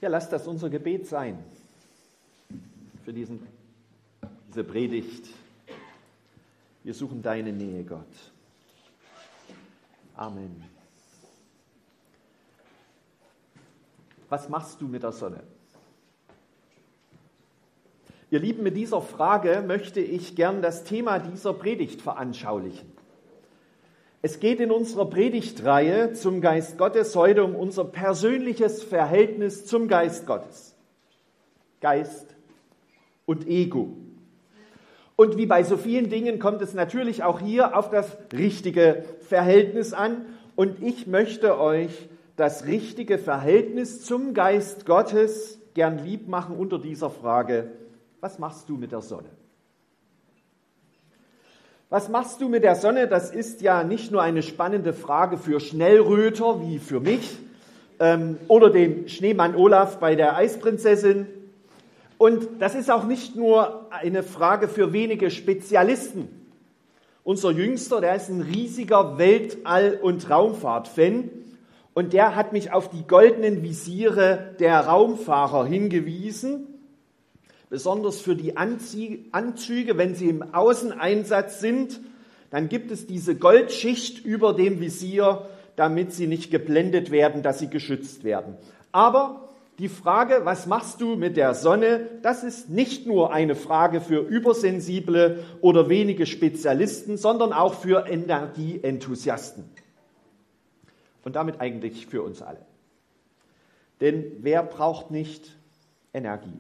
Ja, lass das unser Gebet sein für diese Predigt. Wir suchen deine Nähe, Gott. Amen. Was machst du mit der Sonne? Ihr Lieben, mit dieser Frage möchte ich gern das Thema dieser Predigt veranschaulichen. Es geht in unserer Predigtreihe zum Geist Gottes heute um unser persönliches Verhältnis zum Geist Gottes. Geist und Ego. Und wie bei so vielen Dingen kommt es natürlich auch hier auf das richtige Verhältnis an. Und ich möchte euch das richtige Verhältnis zum Geist Gottes gern lieb machen unter dieser Frage: Was machst du mit der Sonne? Was machst du mit der Sonne? Das ist ja nicht nur eine spannende Frage für Schnellröter wie für mich oder den Schneemann Olaf bei der Eisprinzessin. Und das ist auch nicht nur eine Frage für wenige Spezialisten. Unser Jüngster, der ist ein riesiger Weltall- und Raumfahrt-Fan und der hat mich auf die goldenen Visiere der Raumfahrer hingewiesen. Besonders für die Anzüge, wenn sie im Außeneinsatz sind, dann gibt es diese Goldschicht über dem Visier, damit sie nicht geblendet werden, dass sie geschützt werden. Aber die Frage, was machst du mit der Sonne, das ist nicht nur eine Frage für Übersensible oder wenige Spezialisten, sondern auch für Energieenthusiasten. Und damit eigentlich für uns alle. Denn wer braucht nicht Energie?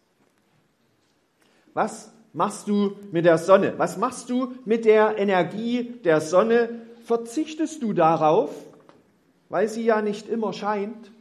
Was machst du mit der Sonne? Was machst du mit der Energie der Sonne? Verzichtest du darauf, weil sie ja nicht immer scheint?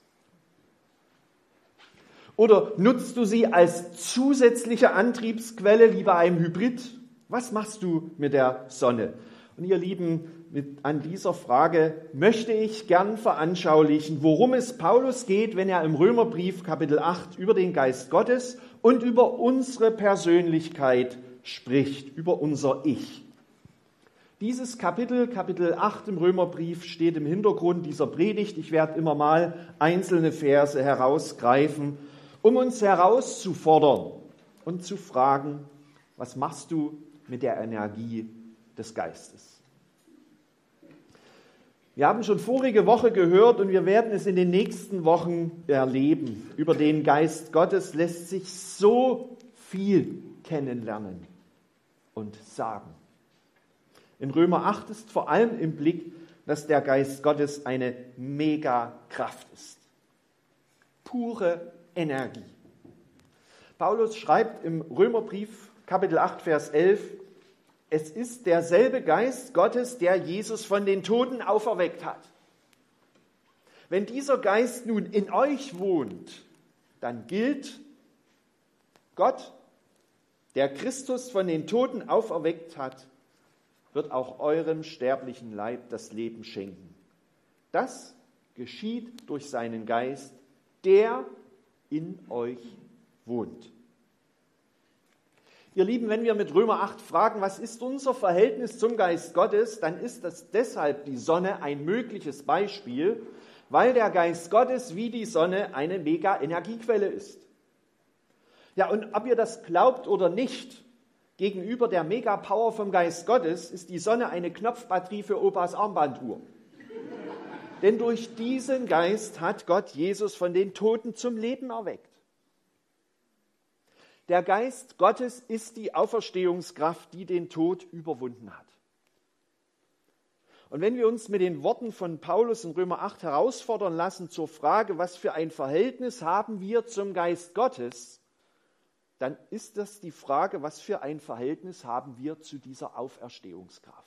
Oder nutzt du sie als zusätzliche Antriebsquelle wie bei einem Hybrid? Was machst du mit der Sonne? Und ihr Lieben, an dieser Frage möchte ich gern veranschaulichen, worum es Paulus geht, wenn er im Römerbrief Kapitel 8 über den Geist Gottes und über unsere Persönlichkeit spricht, über unser Ich. Dieses Kapitel 8 im Römerbrief, steht im Hintergrund dieser Predigt. Ich werde immer mal einzelne Verse herausgreifen, um uns herauszufordern und zu fragen: Was machst du mit der Energie des Geistes? Wir haben schon vorige Woche gehört und wir werden es in den nächsten Wochen erleben. Über den Geist Gottes lässt sich so viel kennenlernen und sagen. In Römer 8 ist vor allem im Blick, dass der Geist Gottes eine Megakraft ist. Pure Energie. Paulus schreibt im Römerbrief Kapitel 8, Vers 11: Es ist derselbe Geist Gottes, der Jesus von den Toten auferweckt hat. Wenn dieser Geist nun in euch wohnt, dann gilt: Gott, der Christus von den Toten auferweckt hat, wird auch eurem sterblichen Leib das Leben schenken. Das geschieht durch seinen Geist, der in euch wohnt. Ihr Lieben, wenn wir mit Römer 8 fragen, was ist unser Verhältnis zum Geist Gottes, dann ist das deshalb die Sonne ein mögliches Beispiel, weil der Geist Gottes wie die Sonne eine Mega-Energiequelle ist. Ja, und ob ihr das glaubt oder nicht, gegenüber der Mega-Power vom Geist Gottes ist die Sonne eine Knopfbatterie für Opas Armbanduhr. Denn durch diesen Geist hat Gott Jesus von den Toten zum Leben erweckt. Der Geist Gottes ist die Auferstehungskraft, die den Tod überwunden hat. Und wenn wir uns mit den Worten von Paulus in Römer 8 herausfordern lassen zur Frage, was für ein Verhältnis haben wir zum Geist Gottes, dann ist das die Frage, was für ein Verhältnis haben wir zu dieser Auferstehungskraft.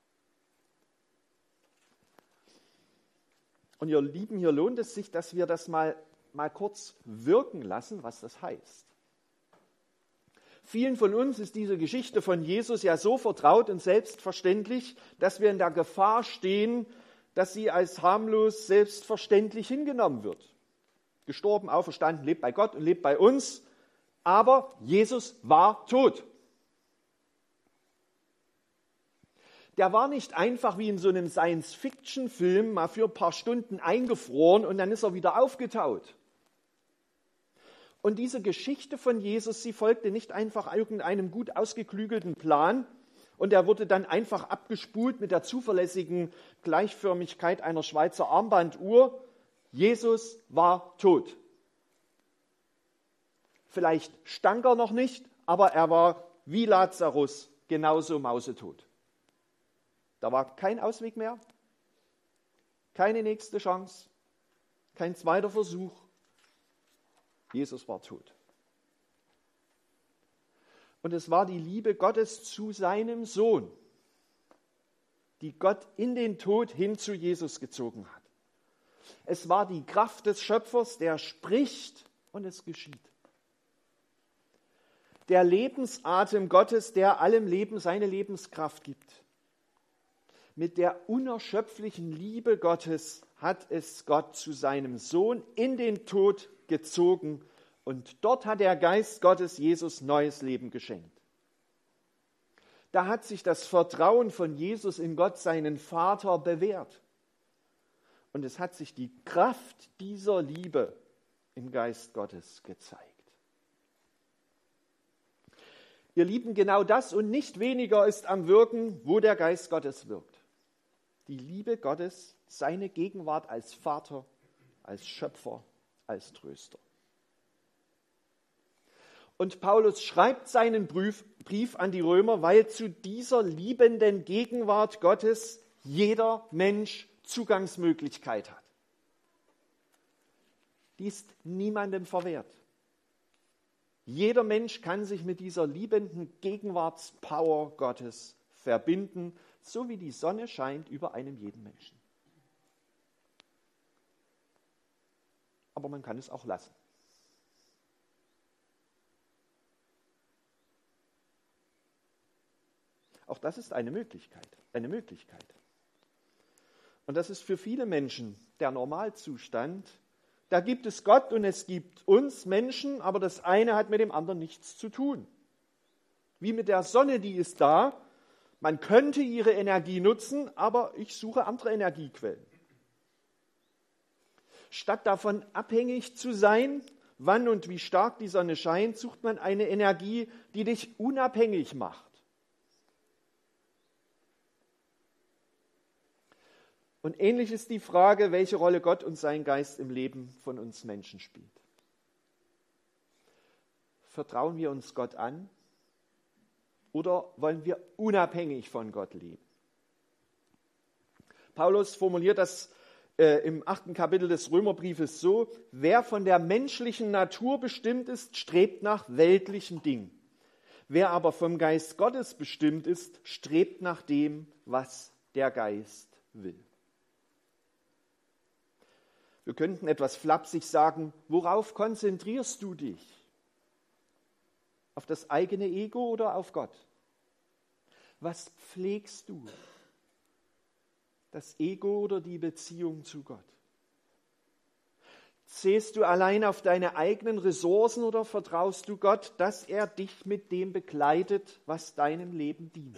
Und ihr Lieben, hier lohnt es sich, dass wir das mal kurz wirken lassen, was das heißt. Vielen von uns ist diese Geschichte von Jesus ja so vertraut und selbstverständlich, dass wir in der Gefahr stehen, dass sie als harmlos selbstverständlich hingenommen wird. Gestorben, auferstanden, lebt bei Gott und lebt bei uns, aber Jesus war tot. Der war nicht einfach wie in so einem Science-Fiction-Film mal für ein paar Stunden eingefroren und dann ist er wieder aufgetaut. Und diese Geschichte von Jesus, sie folgte nicht einfach irgendeinem gut ausgeklügelten Plan und er wurde dann einfach abgespult mit der zuverlässigen Gleichförmigkeit einer Schweizer Armbanduhr. Jesus war tot. Vielleicht stank er noch nicht, aber er war wie Lazarus genauso mausetot. Da war kein Ausweg mehr, keine nächste Chance, kein zweiter Versuch. Jesus war tot. Und es war die Liebe Gottes zu seinem Sohn, die Gott in den Tod hin zu Jesus gezogen hat. Es war die Kraft des Schöpfers, der spricht und es geschieht. Der Lebensatem Gottes, der allem Leben seine Lebenskraft gibt. Mit der unerschöpflichen Liebe Gottes hat es Gott zu seinem Sohn in den Tod gezogen und dort hat der Geist Gottes Jesus neues Leben geschenkt. Da hat sich das Vertrauen von Jesus in Gott, seinen Vater, bewährt. Und es hat sich die Kraft dieser Liebe im Geist Gottes gezeigt. Ihr Lieben, genau das und nicht weniger ist am Wirken, wo der Geist Gottes wirkt. Die Liebe Gottes, seine Gegenwart als Vater, als Schöpfer, als Tröster. Und Paulus schreibt seinen Brief an die Römer, weil zu dieser liebenden Gegenwart Gottes jeder Mensch Zugangsmöglichkeit hat. Die ist niemandem verwehrt. Jeder Mensch kann sich mit dieser liebenden Gegenwartspower Gottes verbinden, so wie die Sonne scheint über einem jeden Menschen. Aber man kann es auch lassen. Auch das ist eine Möglichkeit. Und das ist für viele Menschen der Normalzustand. Da gibt es Gott und es gibt uns Menschen, aber das eine hat mit dem anderen nichts zu tun. Wie mit der Sonne, die ist da. Man könnte ihre Energie nutzen, aber ich suche andere Energiequellen. Statt davon abhängig zu sein, wann und wie stark die Sonne scheint, sucht man eine Energie, die dich unabhängig macht. Und ähnlich ist die Frage, welche Rolle Gott und sein Geist im Leben von uns Menschen spielt. Vertrauen wir uns Gott an oder wollen wir unabhängig von Gott leben? Paulus formuliert das im 8. Kapitel des Römerbriefes so: Wer von der menschlichen Natur bestimmt ist, strebt nach weltlichen Dingen. Wer aber vom Geist Gottes bestimmt ist, strebt nach dem, was der Geist will. Wir könnten etwas flapsig sagen, worauf konzentrierst du dich? Auf das eigene Ego oder auf Gott? Was pflegst du? Das Ego oder die Beziehung zu Gott? Zählst du allein auf deine eigenen Ressourcen oder vertraust du Gott, dass er dich mit dem begleitet, was deinem Leben dient?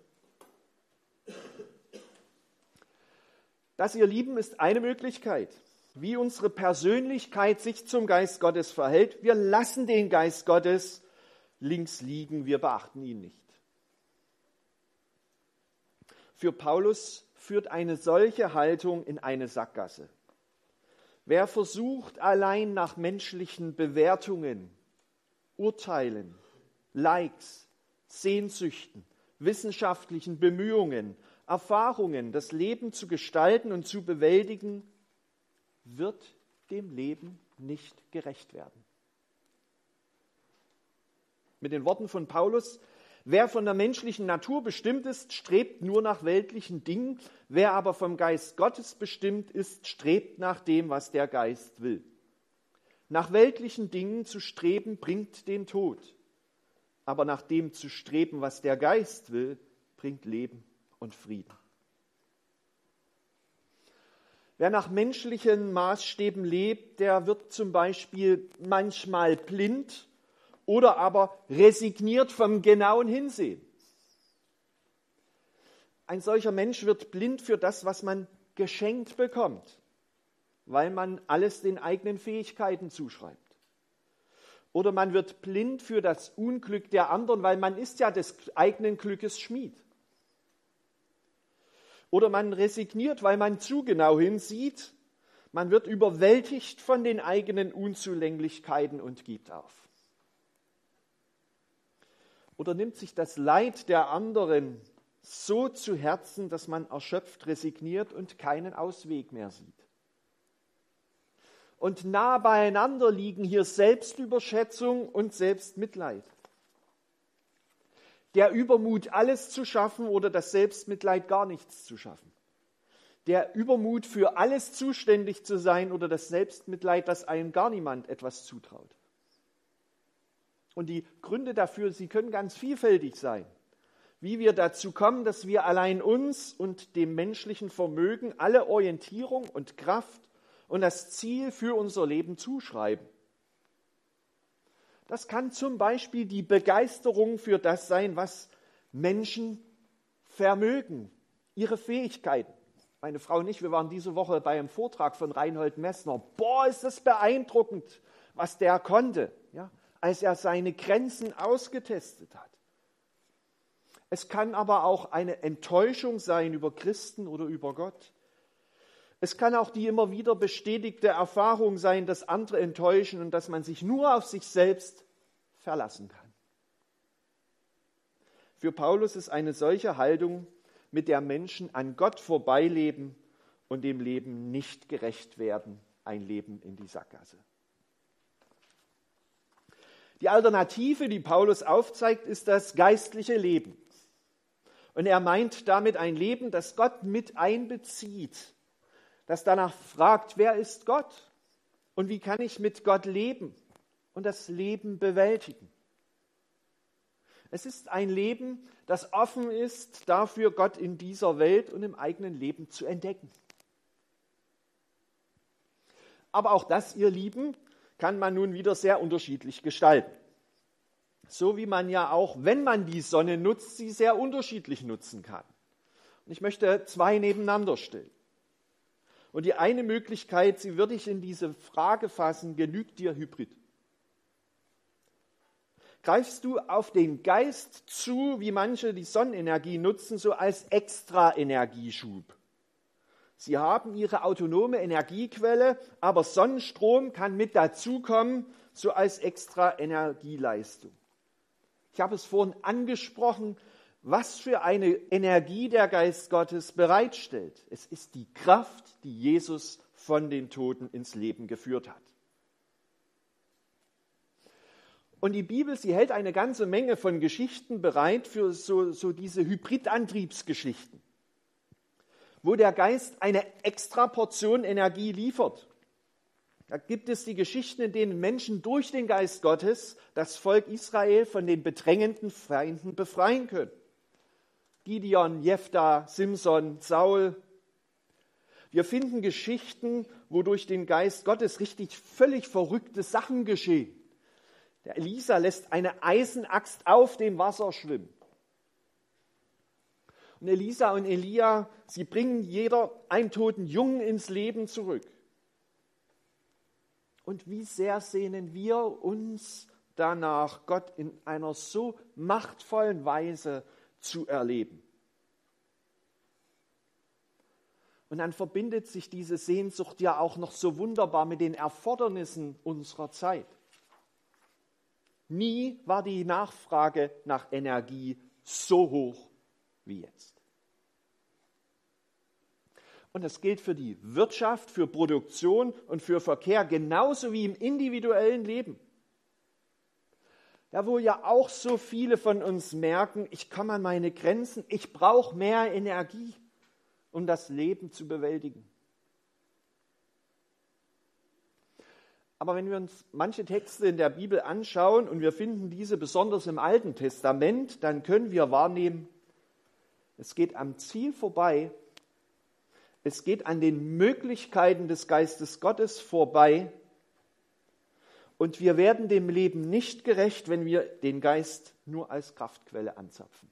Das, ihr Lieben, ist eine Möglichkeit, wie unsere Persönlichkeit sich zum Geist Gottes verhält. Wir lassen den Geist Gottes links liegen, wir beachten ihn nicht. Für Paulus führt eine solche Haltung in eine Sackgasse. Wer versucht, allein nach menschlichen Bewertungen, Urteilen, Likes, Sehnsüchten, wissenschaftlichen Bemühungen, Erfahrungen, das Leben zu gestalten und zu bewältigen, wird dem Leben nicht gerecht werden. Mit den Worten von Paulus: Wer von der menschlichen Natur bestimmt ist, strebt nur nach weltlichen Dingen. Wer aber vom Geist Gottes bestimmt ist, strebt nach dem, was der Geist will. Nach weltlichen Dingen zu streben, bringt den Tod. Aber nach dem zu streben, was der Geist will, bringt Leben und Frieden. Wer nach menschlichen Maßstäben lebt, der wird zum Beispiel manchmal blind oder aber resigniert vom genauen Hinsehen. Ein solcher Mensch wird blind für das, was man geschenkt bekommt, weil man alles den eigenen Fähigkeiten zuschreibt. Oder man wird blind für das Unglück der anderen, weil man ist ja des eigenen Glückes Schmied. Oder man resigniert, weil man zu genau hinsieht. Man wird überwältigt von den eigenen Unzulänglichkeiten und gibt auf. Oder nimmt sich das Leid der anderen so zu Herzen, dass man erschöpft resigniert und keinen Ausweg mehr sieht. Und nah beieinander liegen hier Selbstüberschätzung und Selbstmitleid. Der Übermut, alles zu schaffen oder das Selbstmitleid, gar nichts zu schaffen. Der Übermut, für alles zuständig zu sein oder das Selbstmitleid, dass einem gar niemand etwas zutraut. Und die Gründe dafür, sie können ganz vielfältig sein. Wie wir dazu kommen, dass wir allein uns und dem menschlichen Vermögen alle Orientierung und Kraft und das Ziel für unser Leben zuschreiben. Das kann zum Beispiel die Begeisterung für das sein, was Menschen vermögen, ihre Fähigkeiten. Meine Frau und ich, wir waren diese Woche bei einem Vortrag von Reinhold Messner. Boah, ist das beeindruckend, was der konnte, ja, als er seine Grenzen ausgetestet hat. Es kann aber auch eine Enttäuschung sein über Christen oder über Gott. Es kann auch die immer wieder bestätigte Erfahrung sein, dass andere enttäuschen und dass man sich nur auf sich selbst verlassen kann. Für Paulus ist eine solche Haltung, mit der Menschen an Gott vorbeileben und dem Leben nicht gerecht werden, ein Leben in die Sackgasse. Die Alternative, die Paulus aufzeigt, ist das geistliche Leben. Und er meint damit ein Leben, das Gott mit einbezieht, das danach fragt, wer ist Gott und wie kann ich mit Gott leben und das Leben bewältigen. Es ist ein Leben, das offen ist, dafür Gott in dieser Welt und im eigenen Leben zu entdecken. Aber auch das, ihr Lieben, kann man nun wieder sehr unterschiedlich gestalten. So wie man ja auch, wenn man die Sonne nutzt, sie sehr unterschiedlich nutzen kann. Und ich möchte zwei nebeneinander stellen. Und die eine Möglichkeit, sie würde ich in diese Frage fassen, genügt dir Hybrid? Greifst du auf den Geist zu, wie manche die Sonnenenergie nutzen, so als Extra-Energieschub? Sie haben ihre autonome Energiequelle, aber Sonnenstrom kann mit dazukommen, so als Extra-Energieleistung. Ich habe es vorhin angesprochen, was für eine Energie der Geist Gottes bereitstellt. Es ist die Kraft, die Jesus von den Toten ins Leben geführt hat. Und die Bibel, sie hält eine ganze Menge von Geschichten bereit für so diese Hybridantriebsgeschichten, wo der Geist eine extra Portion Energie liefert. Da gibt es die Geschichten, in denen Menschen durch den Geist Gottes das Volk Israel von den bedrängenden Feinden befreien können. Gideon, Jephtha, Simson, Saul. Wir finden Geschichten, wo durch den Geist Gottes richtig völlig verrückte Sachen geschehen. Der Elisa lässt eine Eisenaxt auf dem Wasser schwimmen. Und Elisa und Elia, sie bringen jeder einen toten Jungen ins Leben zurück. Und wie sehr sehnen wir uns danach, Gott in einer so machtvollen Weise zu erleben. Und dann verbindet sich diese Sehnsucht ja auch noch so wunderbar mit den Erfordernissen unserer Zeit. Nie war die Nachfrage nach Energie so hoch wie jetzt. Und das gilt für die Wirtschaft, für Produktion und für Verkehr genauso wie im individuellen Leben. Da wo ja auch so viele von uns merken, ich komme an meine Grenzen, ich brauche mehr Energie, um das Leben zu bewältigen. Aber wenn wir uns manche Texte in der Bibel anschauen und wir finden diese besonders im Alten Testament, dann können wir wahrnehmen, es geht am Ziel vorbei, es geht an den Möglichkeiten des Geistes Gottes vorbei und wir werden dem Leben nicht gerecht, wenn wir den Geist nur als Kraftquelle anzapfen.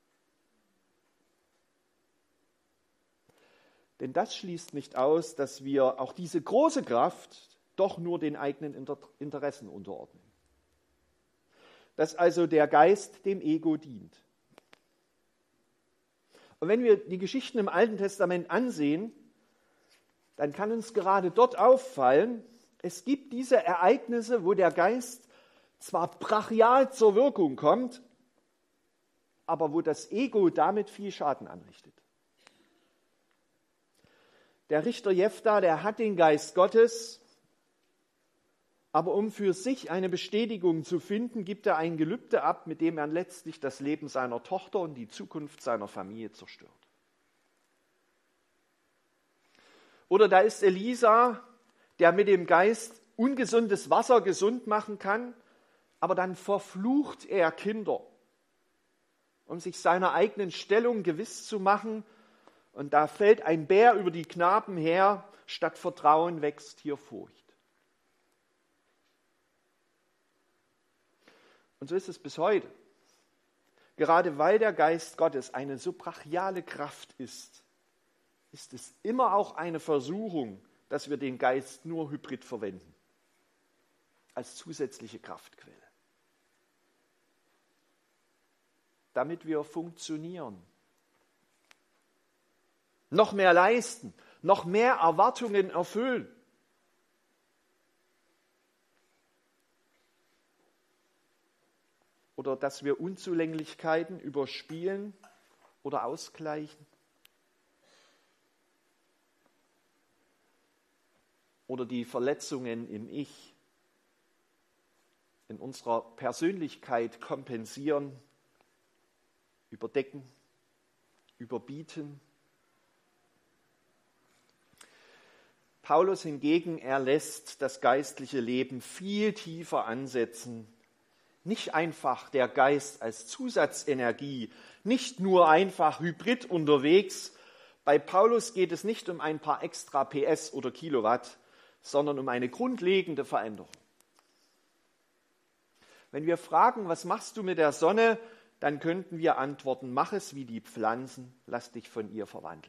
Denn das schließt nicht aus, dass wir auch diese große Kraft doch nur den eigenen Interessen unterordnen. dass also der Geist dem Ego dient. Und wenn wir die Geschichten im Alten Testament ansehen, dann kann uns gerade dort auffallen, es gibt diese Ereignisse, wo der Geist zwar brachial zur Wirkung kommt, aber wo das Ego damit viel Schaden anrichtet. Der Richter Jephtha, der hat den Geist Gottes, aber um für sich eine Bestätigung zu finden, gibt er ein Gelübde ab, mit dem er letztlich das Leben seiner Tochter und die Zukunft seiner Familie zerstört. Oder da ist Elisa, der mit dem Geist ungesundes Wasser gesund machen kann, aber dann verflucht er Kinder, um sich seiner eigenen Stellung gewiss zu machen. Und da fällt ein Bär über die Knaben her, statt Vertrauen wächst hier Furcht. Und so ist es bis heute. Gerade weil der Geist Gottes eine so brachiale Kraft ist, ist es immer auch eine Versuchung, dass wir den Geist nur hybrid verwenden, als zusätzliche Kraftquelle, damit wir funktionieren, noch mehr leisten, noch mehr Erwartungen erfüllen. Oder dass wir Unzulänglichkeiten überspielen oder ausgleichen. Oder die Verletzungen im Ich, in unserer Persönlichkeit kompensieren, überdecken, überbieten. Paulus hingegen, er lässt das geistliche Leben viel tiefer ansetzen. Nicht einfach der Geist als Zusatzenergie, nicht nur einfach hybrid unterwegs. Bei Paulus geht es nicht um ein paar extra PS oder Kilowatt, sondern um eine grundlegende Veränderung. Wenn wir fragen, was machst du mit der Sonne, dann könnten wir antworten, mach es wie die Pflanzen, lass dich von ihr verwandeln.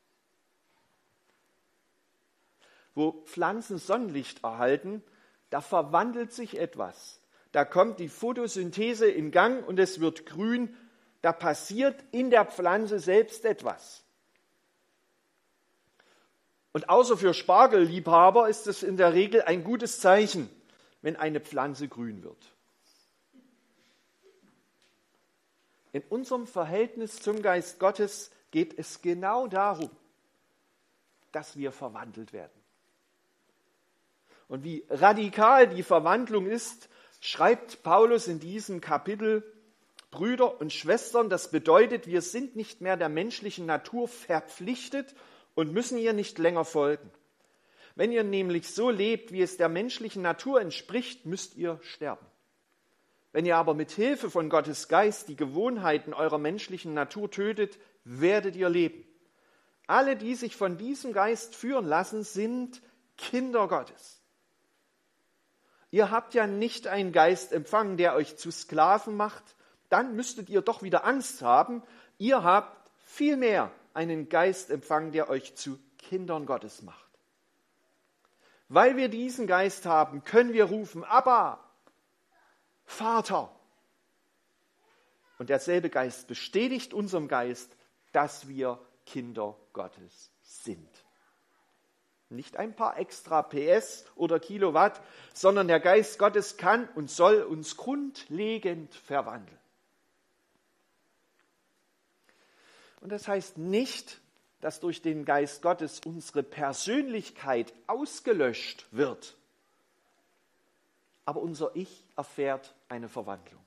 Wo Pflanzen Sonnenlicht erhalten, da verwandelt sich etwas. Da kommt die Photosynthese in Gang und es wird grün. Da passiert in der Pflanze selbst etwas. Und außer für Spargelliebhaber ist es in der Regel ein gutes Zeichen, wenn eine Pflanze grün wird. In unserem Verhältnis zum Geist Gottes geht es genau darum, dass wir verwandelt werden. Und wie radikal die Verwandlung ist, schreibt Paulus in diesem Kapitel: Brüder und Schwestern, das bedeutet, wir sind nicht mehr der menschlichen Natur verpflichtet und müssen ihr nicht länger folgen. Wenn ihr nämlich so lebt, wie es der menschlichen Natur entspricht, müsst ihr sterben. Wenn ihr aber mit Hilfe von Gottes Geist die Gewohnheiten eurer menschlichen Natur tötet, werdet ihr leben. Alle, die sich von diesem Geist führen lassen, sind Kinder Gottes. Ihr habt ja nicht einen Geist empfangen, der euch zu Sklaven macht, dann müsstet ihr doch wieder Angst haben. Ihr habt vielmehr einen Geist empfangen, der euch zu Kindern Gottes macht. Weil wir diesen Geist haben, können wir rufen, Abba, Vater. Und derselbe Geist bestätigt unserem Geist, dass wir Kinder Gottes sind. Nicht ein paar extra PS oder Kilowatt, sondern der Geist Gottes kann und soll uns grundlegend verwandeln. Und das heißt nicht, dass durch den Geist Gottes unsere Persönlichkeit ausgelöscht wird. Aber unser Ich erfährt eine Verwandlung.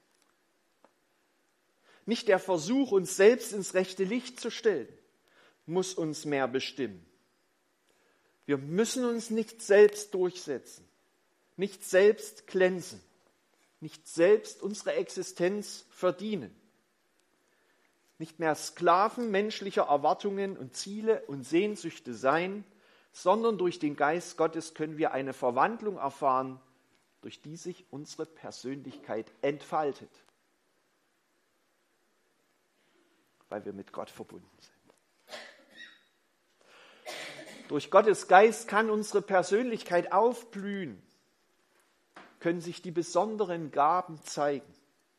Nicht der Versuch, uns selbst ins rechte Licht zu stellen, muss uns mehr bestimmen. Wir müssen uns nicht selbst durchsetzen, nicht selbst glänzen, nicht selbst unsere Existenz verdienen. Nicht mehr Sklaven menschlicher Erwartungen und Ziele und Sehnsüchte sein, sondern durch den Geist Gottes können wir eine Verwandlung erfahren, durch die sich unsere Persönlichkeit entfaltet, weil wir mit Gott verbunden sind. Durch Gottes Geist kann unsere Persönlichkeit aufblühen, können sich die besonderen Gaben zeigen.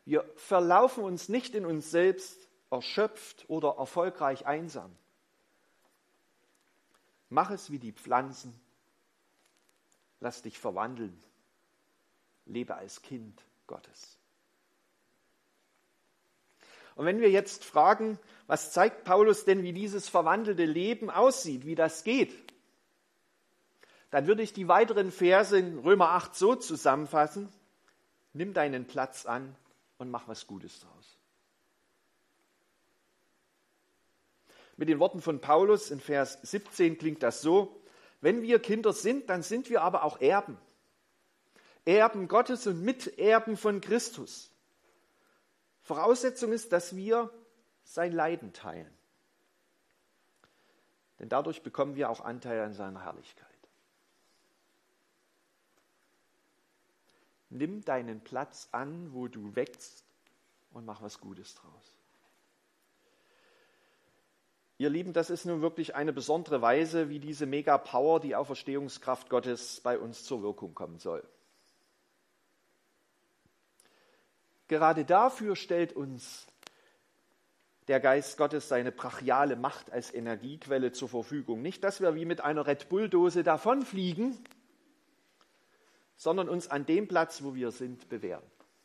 Wir verlaufen uns nicht in uns selbst, erschöpft oder erfolgreich einsam. Mach es wie die Pflanzen. Lass dich verwandeln. Lebe als Kind Gottes. Und wenn wir jetzt fragen, was zeigt Paulus denn, wie dieses verwandelte Leben aussieht, wie das geht, dann würde ich die weiteren Verse in Römer 8 so zusammenfassen: Nimm deinen Platz an und mach was Gutes draus. Mit den Worten von Paulus in Vers 17 klingt das so: Wenn wir Kinder sind, dann sind wir aber auch Erben. Erben Gottes und Miterben von Christus. Voraussetzung ist, dass wir sein Leiden teilen. Denn dadurch bekommen wir auch Anteil an seiner Herrlichkeit. Nimm deinen Platz an, wo du wächst, und mach was Gutes draus. Ihr Lieben, das ist nun wirklich eine besondere Weise, wie diese Mega-Power, die Auferstehungskraft Gottes, bei uns zur Wirkung kommen soll. Gerade dafür stellt uns der Geist Gottes seine brachiale Macht als Energiequelle zur Verfügung. Nicht, dass wir wie mit einer Red Bull-Dose davonfliegen, sondern uns an dem Platz, wo wir sind, bewähren.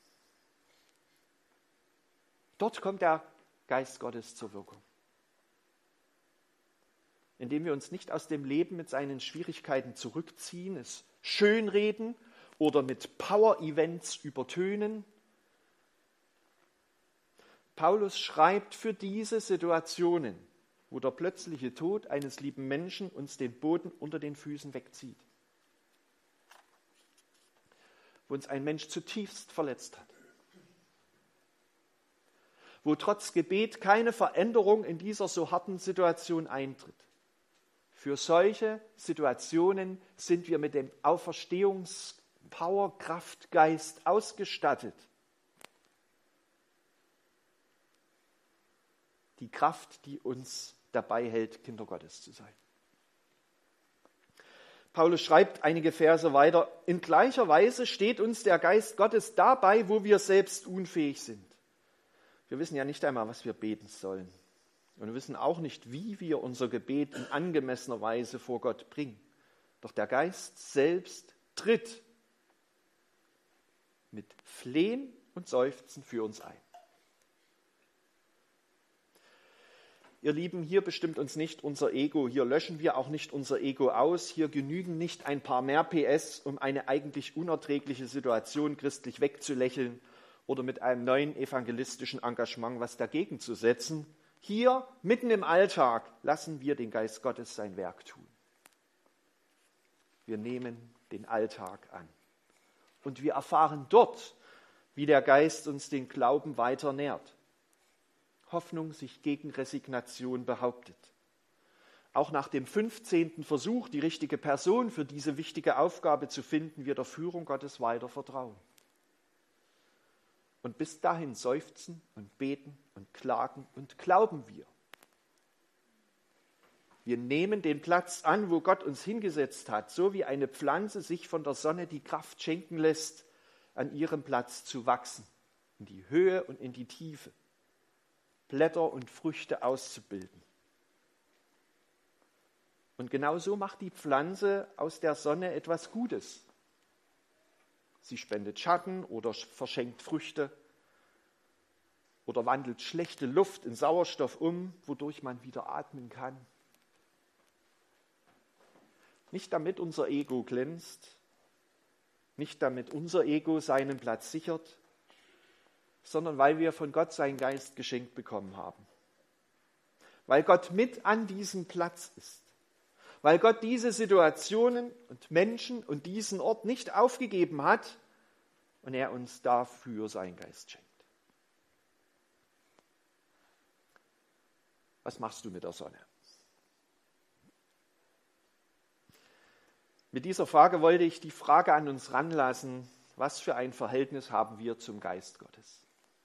Dort kommt der Geist Gottes zur Wirkung. Indem wir uns nicht aus dem Leben mit seinen Schwierigkeiten zurückziehen, es schönreden oder mit Power-Events übertönen. Paulus schreibt für diese Situationen, wo der plötzliche Tod eines lieben Menschen uns den Boden unter den Füßen wegzieht, wo uns ein Mensch zutiefst verletzt hat, wo trotz Gebet keine Veränderung in dieser so harten Situation eintritt. Für solche Situationen sind wir mit dem Auferstehungs-Power-Kraftgeist ausgestattet. Die Kraft, die uns dabei hält, Kinder Gottes zu sein. Paulus schreibt einige Verse weiter: In gleicher Weise steht uns der Geist Gottes dabei, wo wir selbst unfähig sind. Wir wissen ja nicht einmal, was wir beten sollen. Und wir wissen auch nicht, wie wir unser Gebet in angemessener Weise vor Gott bringen. Doch der Geist selbst tritt mit Flehen und Seufzen für uns ein. Ihr Lieben, hier bestimmt uns nicht unser Ego, hier löschen wir auch nicht unser Ego aus, hier genügen nicht ein paar mehr PS, um eine eigentlich unerträgliche Situation christlich wegzulächeln oder mit einem neuen evangelistischen Engagement was dagegen zu setzen. Hier, mitten im Alltag, lassen wir den Geist Gottes sein Werk tun. Wir nehmen den Alltag an. Und wir erfahren dort, wie der Geist uns den Glauben weiter nährt. Hoffnung sich gegen Resignation behauptet. Auch nach dem 15. Versuch, die richtige Person für diese wichtige Aufgabe zu finden, wir der Führung Gottes weiter vertrauen. Und bis dahin seufzen und beten und klagen und glauben wir. Wir nehmen den Platz an, wo Gott uns hingesetzt hat, so wie eine Pflanze sich von der Sonne die Kraft schenken lässt, an ihrem Platz zu wachsen, in die Höhe und in die Tiefe, Blätter und Früchte auszubilden. Und genau so macht die Pflanze aus der Sonne etwas Gutes. Sie spendet Schatten oder verschenkt Früchte oder wandelt schlechte Luft in Sauerstoff um, wodurch man wieder atmen kann. Nicht damit unser Ego glänzt, nicht damit unser Ego seinen Platz sichert, sondern weil wir von Gott seinen Geist geschenkt bekommen haben. Weil Gott mit an diesem Platz ist. Weil Gott diese Situationen und Menschen und diesen Ort nicht aufgegeben hat und er uns dafür seinen Geist schenkt. Was machst du mit der Sonne? Mit dieser Frage wollte ich die Frage an uns ranlassen: Was für ein Verhältnis haben wir zum Geist Gottes?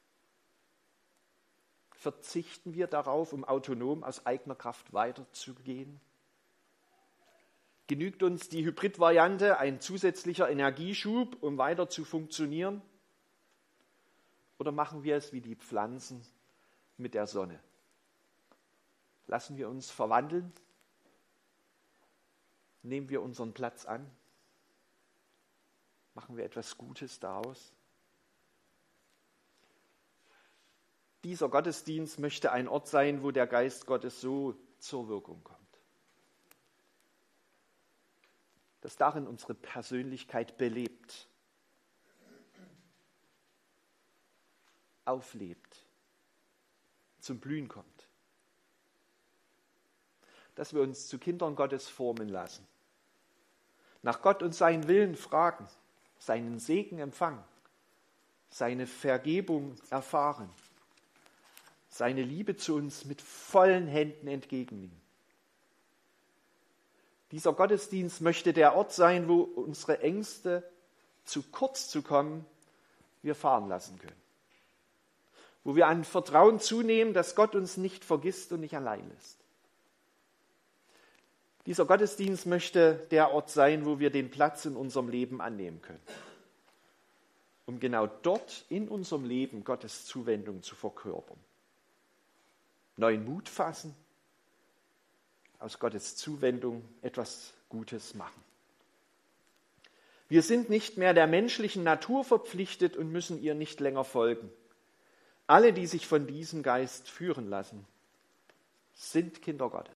Verzichten wir darauf, um autonom aus eigener Kraft weiterzugehen? Genügt uns die Hybrid-Variante, ein zusätzlicher Energieschub, um weiter zu funktionieren? Oder machen wir es wie die Pflanzen mit der Sonne? Lassen wir uns verwandeln? Nehmen wir unseren Platz an? Machen wir etwas Gutes daraus? Dieser Gottesdienst möchte ein Ort sein, wo der Geist Gottes so zur Wirkung kommt. Dass darin unsere Persönlichkeit belebt, auflebt, zum Blühen kommt. Dass wir uns zu Kindern Gottes formen lassen, nach Gott und seinen Willen fragen, seinen Segen empfangen, seine Vergebung erfahren, seine Liebe zu uns mit vollen Händen entgegennehmen. Dieser Gottesdienst möchte der Ort sein, wo unsere Ängste, zu kurz zu kommen, wir fahren lassen können. Wo wir an Vertrauen zunehmen, dass Gott uns nicht vergisst und nicht allein lässt. Dieser Gottesdienst möchte der Ort sein, wo wir den Platz in unserem Leben annehmen können. Um genau dort in unserem Leben Gottes Zuwendung zu verkörpern. Neuen Mut fassen, aus Gottes Zuwendung etwas Gutes machen. Wir sind nicht mehr der menschlichen Natur verpflichtet und müssen ihr nicht länger folgen. Alle, die sich von diesem Geist führen lassen, sind Kinder Gottes.